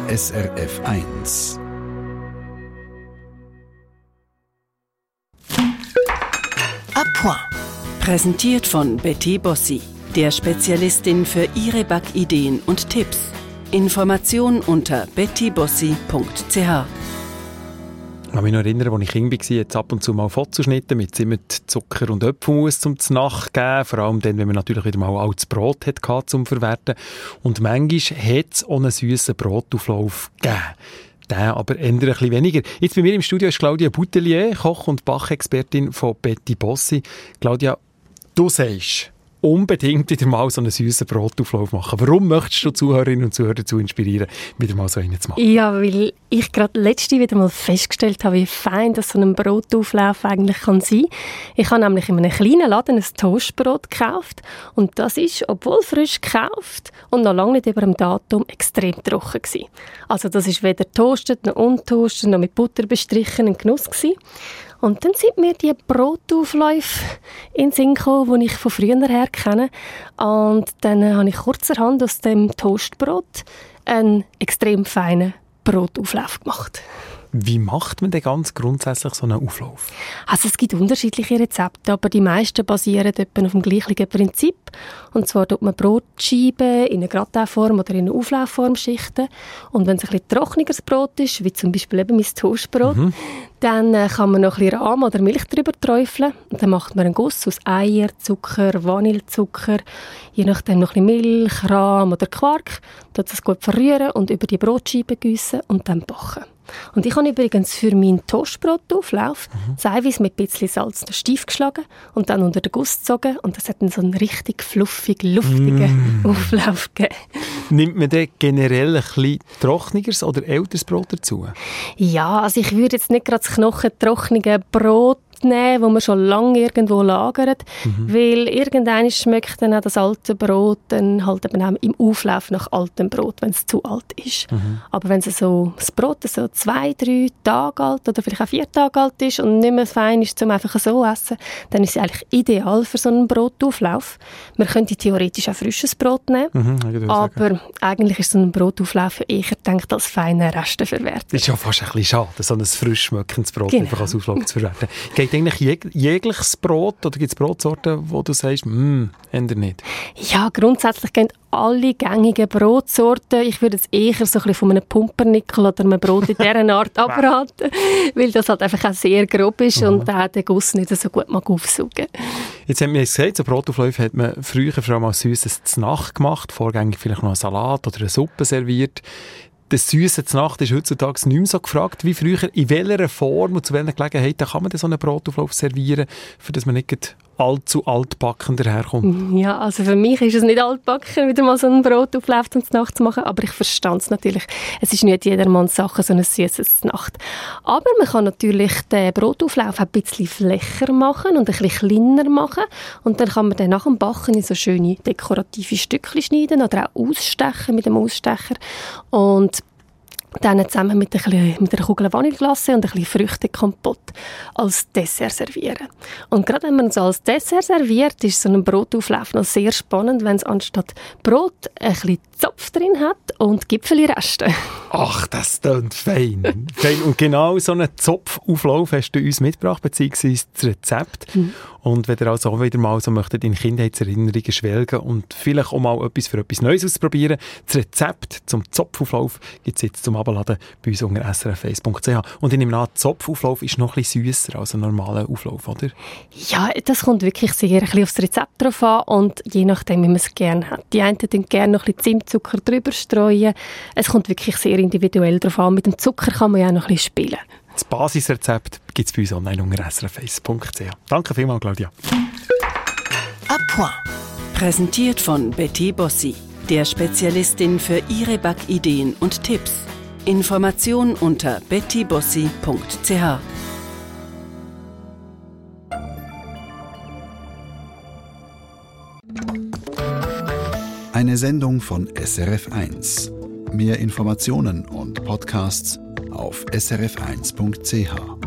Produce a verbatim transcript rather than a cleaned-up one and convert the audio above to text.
S R F eins. A Point. Präsentiert von Betty Bossi, der Spezialistin für Ihre Backideen und Tipps. Informationen unter betty bossi punkt c h. Ich kann mich noch erinnern, als ich Kind war, jetzt ab und zu mal Fotzenschnitte mit Zimt, Zucker und Apfelmus zum Znacht geben. Vor allem dann, wenn man natürlich wieder mal altes Brot hatte zum Verwerten. Und manchmal hat es auch einen süssen Brotauflauf gegeben. Der aber eher ein bisschen weniger. Jetzt bei mir im Studio ist Claudia Boutelier, Koch- und Bachexpertin von Betty Bossi. Claudia, du sagst, unbedingt wieder mal so einen süssen Brotauflauf machen. Warum möchtest du Zuhörerinnen und Zuhörer dazu inspirieren, wieder mal so einen zu machen? Ja, weil ich gerade letzte wieder mal festgestellt habe, wie fein das so ein Brotauflauf eigentlich kann sein. Ich habe nämlich in einem kleinen Laden ein Toastbrot gekauft und das ist, obwohl frisch gekauft und noch lange nicht über dem Datum, extrem trocken gewesen. Also das ist weder toastet noch untoastet noch mit Butter bestrichen, ein Genuss gewesen. Und dann sind mir die Brotaufläufe in den Sinn gekommen, die ich von früher her kenne. Und dann habe ich kurzerhand aus dem Toastbrot einen extrem feinen Brotauflauf gemacht. Wie macht man denn ganz grundsätzlich so einen Auflauf? Also es gibt unterschiedliche Rezepte, aber die meisten basieren etwa auf dem gleichen Prinzip. Und zwar tut man Brotscheiben in eine Gratinform oder in eine Auflaufform schichten. Und wenn es ein bisschen trockeneres Brot ist, wie zum Beispiel eben mein Toastbrot, mhm. dann äh, kann man noch ein bisschen Rahm oder Milch drüber träufeln. Und dann macht man einen Guss aus Eier, Zucker, Vanillezucker, je nachdem noch ein bisschen Milch, Rahm oder Quark. Tut das gut verrühren und über die Brotscheiben gießen und dann backen. Und ich habe übrigens für meinen Toastbrotauflauf mhm. das Eiweiß mit ein bisschen Salz noch steif geschlagen und dann unter den Guss gezogen. Und das hat dann so einen richtig fluffigen, luftigen mm. Auflauf gegeben. Nimmt man denn generell ein bisschen trockeneres oder älteres Brot dazu? Ja, also ich würde jetzt nicht gerade das knochentrockene Brot nehmen, wo man schon lange irgendwo lagert, mhm. weil irgendwann schmeckt dann auch das alte Brot dann halt eben auch im Auflauf nach altem Brot, wenn es zu alt ist. Mhm. Aber wenn es so, das Brot so zwei, drei Tage alt oder vielleicht auch vier Tage alt ist und nicht mehr fein ist, um einfach so zu essen, dann ist es eigentlich ideal für so einen Brotauflauf. Man könnte theoretisch auch frisches Brot nehmen, mhm, aber sagen. Eigentlich ist so ein Brotauflauf eher gedacht als feine Resteverwertung. Das ist ja fast ein bisschen schade, so ein frisch schmeckendes Brot genau. einfach als Auflauf zu verwerten. Geht eigentlich jeg- jegliches Brot oder gibt es Brotsorten, wo du sagst, hm, ändert nicht? Ja, grundsätzlich gehen alle gängigen Brotsorten. Ich würde jetzt eher so ein bisschen von einem Pumpernickel oder einem Brot in dieser Art abraten, weil das halt einfach auch sehr grob ist mhm. und auch den Guss nicht so gut mag aufsaugen. Jetzt haben wir gesagt, so Brotaufläufe hat man früher vor allem als süßes Znacht gemacht, vorgängig vielleicht noch einen Salat oder eine Suppe serviert. Das Süße zur Nacht ist heutzutage nicht mehr so gefragt wie früher. In welcher Form und zu welcher Gelegenheit kann man denn so einen Brotauflauf servieren, für dass man nicht allzu altbacken daherkommt? Ja, also für mich ist es nicht altbacken, wieder mal so einen Brotauflauf zur Nacht zu machen, aber ich verstehe es natürlich. Es ist nicht jedermanns Sache, so ein süßes zur Nacht. Aber man kann natürlich den Brotauflauf ein bisschen flächer machen und ein bisschen kleiner machen und dann kann man den nach dem Backen in so schöne dekorative Stückchen schneiden oder auch ausstechen mit dem Ausstecher und dann zusammen mit, ein mit einer Kugel Vanilleglace und ein bisschen Früchtekompott als Dessert servieren. Und gerade wenn man es als Dessert serviert, ist so ein Brotauflauf noch sehr spannend, wenn es anstatt Brot ein bisschen Zopf drin hat und Gipfelreste. Ach, das klingt fein. fein. Und genau so einen Zopfauflauf hast du uns mitgebracht, beziehungsweise das Rezept. Mhm. Und wenn ihr also auch wieder mal so möchtet in Kindheitserinnerungen schwelgen und vielleicht auch mal etwas für etwas Neues ausprobieren, das Rezept zum Zopfauflauf gibt es jetzt zum Abladen bei uns unter s r f eins punkt c h. Und ich nehme an, der Zopfauflauf ist noch ein bisschen süsser als ein normaler Auflauf, oder? Ja, das kommt wirklich sehr ein bisschen aufs Rezept drauf an und je nachdem, wie man es gerne hat. Die einen tun gerne noch ein bisschen Zimtzucker drüber streuen. Es kommt wirklich sehr individuell drauf an. Mit dem Zucker kann man ja auch noch ein bisschen spielen. Das Basisrezept gibt es bei uns online unter s r f eins punkt c h. Danke vielmals, Claudia. A Point. Präsentiert von Betty Bossi, der Spezialistin für Ihre Backideen und Tipps. Informationen unter betty bossi punkt c h. Eine Sendung von S R F eins. Mehr Informationen und Podcasts auf s r f eins punkt c h.